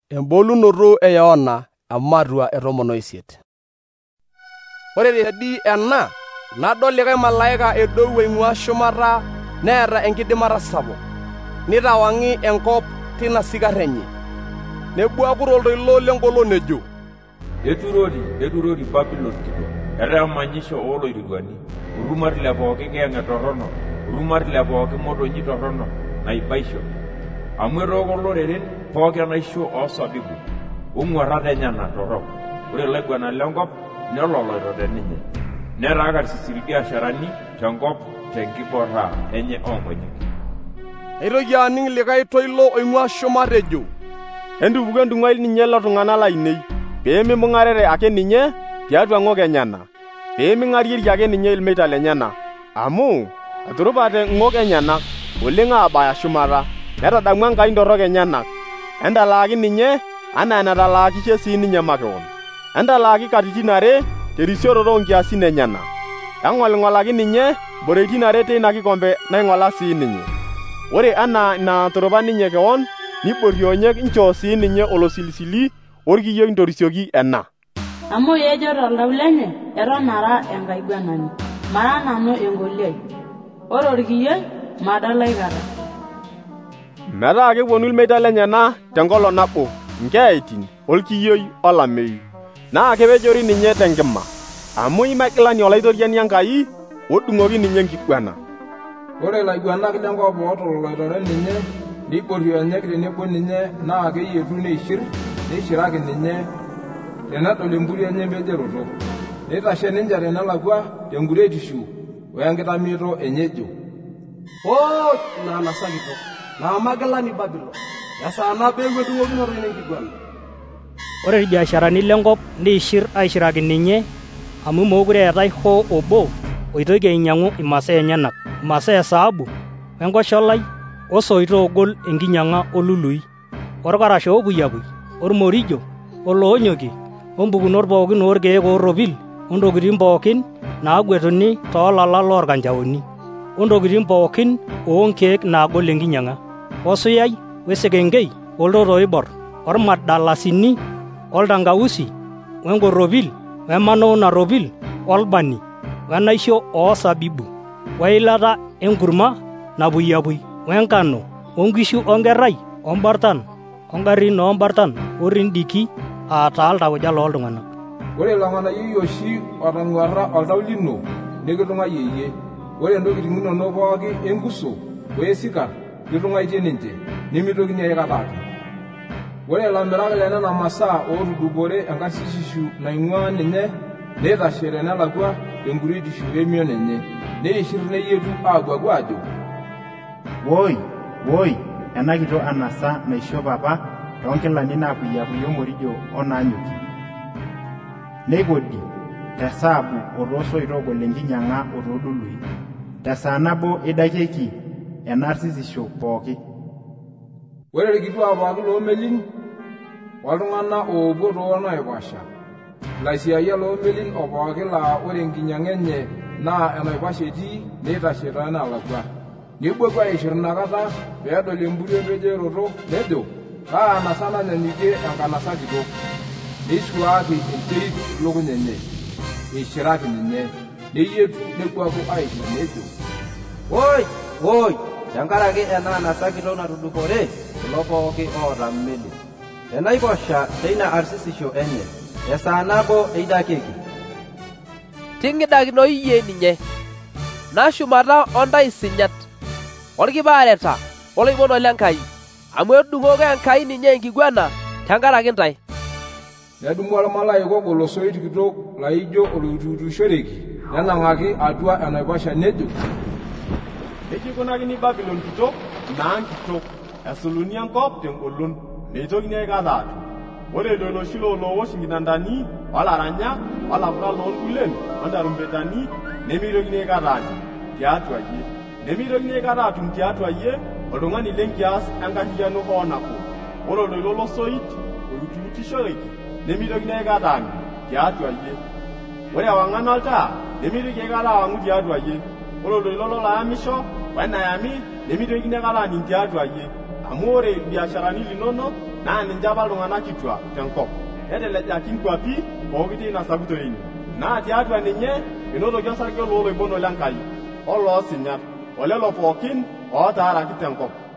Embolunoto e Yohana ematua e 18. Ore teidi ena nadol likae malaika edou eing'ua shumata neeta enkidimata sapuk, nitawang'i enkop tina sikarr enye, nebuaku toltoilo lengolon ejo, Eturori Babilon kitok, etaa emanyisho ooloiruruani, urumat le pooki kiyang'et torrono, urumat le pooki motonyi torrono naibaisho, amu etooko oloreren pooki enaisho oosabibu, ong'uarrat enyenak torrok. Ore ilaiguanak lenkop neloloito teninye, netaa karsisi ilbiasharani tenkop tenkiborraa enye oonkonyek. Aitoki aning' likae toilo oing'ua shumata ejo, Entupuku entung'ai ninye ilo tung'anak lainei, pee mimbung'arere ake ninye tiatua ng'ok enyenak, pee ming'arieki ake ninye ilmeita lenyenak, amu eturupate ng'ok enyenak oleng aabaya shumata, netadamu enkain torrok enyenak. Entalaaki ninye anaa enatalaakishe sii ninye makeon. Entalaaki katitin are terisioroto oonkiasin enyenak. Eng'oling'olaki ninye mboreitin are teina kikombe naing'ola sii ninye. Ore anaa inaaturupa ninye keon, niborrionyek inchoo sii ninye olosilisili orkiyioi ntorisioki ena. Amu ejo toltau lenye eton ara enkaiguanani, mara nanu engoliai. Ore orkiyioi madol aikata. Metaa keponu ilmeita lenyena tenkolong nabo, nkeeyatin, olkiyioi olameyu, naa kepejori ninye tenkima, amu imegilani olaitoriani Enkai odung'oki ninye enkiguana. Ore ilaiguanak lenkop ootololoitore ninye, neiborrionyek tenebo ninye, naa keyietu neishiraki ninye tenedol empuri enye empejeroto. Neitashe ninche tenelakwa tenkuretishu wenkitamiito enye ejo, ina anasa kitok, naa magilani Babilon, esaa nabo eewuo endung'okinoto ina enkiguana. Ore ilbiasharani lenkop neishir aishiraki ninye, amu mookure eetai hoo obo oitoki ainyang'u imasaa enyenak, imasaa esaabu, wenkosholai, osoito ogol enkinyang'a olului, orkarasha opuyiapui, ormorijo, oloonyokie, ompukunot pookin orkeek oorropil, ontokitin pookin naagwetuni toolala loorkanjaoni, ontokitin pookin oonkeek naagol enkinyang'a, osuyai, wesekenkei, oltoto oibor, ormadalasini, oltangausi, wenkorropil, wemanoo narropil, olbani, wenaisho oosabibu, weilata enkurma napuyiapui, wenkano, onkishu onkerrai, ombartan, ongarrin oombartan, orindiki, aataa iltauja looltung'anak. Ore ilo ng'anayioi oshi otang'uarra oltau lino nikitung'ayie iyie. Ore intokitin inonok pooki enkuso weesikar kitung'aitie ninche, nemitokini aikata atum. Ore ilamirak lenena masaa ootudupore enkarsisishu naing'ua ninye, neitashe tenelakwa tenkuretishu emion enye, neishir neyietu aabuaku ajo, Woi, ena kitok anasa naishop apa toonkilani naapuyiapuyi omorijo onaanyuki. Neikodi tesaabu otoosoito ogol enkinyang'a otoodului, tesaa nabo eidakieki enarsisisho pooki. Ore irkituak pooki loomelin oltung'anak oopuo toonaiposha, ilaisiayiak loomelin opooki laa ore enkinyang'a enye naa enaiposha etii neitashe toonaalakwa, nebuaku aishir inakata peedol empuri empejeroto nejo, kaa anasa nanyanyukie enkanasa kitok, neisuaaki enterit lukuny enye, eishiraki ninye, neyietu nebuaku aishir nejo, Woi, tenkaraki ena anasa kitok natudupore kulo pooki oota mmelin, tenaiposha teina arsisisho enye, esaa nabo eidakieki. Ting'idakino iyie ninye, nashumata ontaisinyat, orkipaareta, oloibon lenkai, amu edung'oko Enkai ninye enkiguana tenkaraki ntae. Nedumu ormalaika ogol osoit kitok laijo oloituutushoreki, nenang'aki atua enaiposha nejo, Nekikunakini Babilon kitok naa nkitok, esuluni enkop tengolon, meitokini aikata atum. Ore loloshi looloowosh inkinandani, olaranyak, olaputak loonkulen, ontarumbetani, nemeitokini aikata aning tiatua yie. Nemeitokini aikata atum tiatua yie oltung'ani lenkias enkarriyiano oonabo. Ore oltoilo losoit oituutishoreki, nemeitokini aikata aning tiatua yie. Ore ewang'an oltaa, nemeitoki aikata awang'u tiatua yie. Ore oltoilo lolayamisho wenayami, nemeitokini aikata aning tiatua yie. Amu ore ilbiasharani linono naa ninche apa iltung'anak kituak tenkop, netelejaki nkwapi pooki teina sakutoi, naa tiatua ninye enotoki osarge looloibon Lenkai, oloosinyat, olelo pookin ootaaraki tenkop.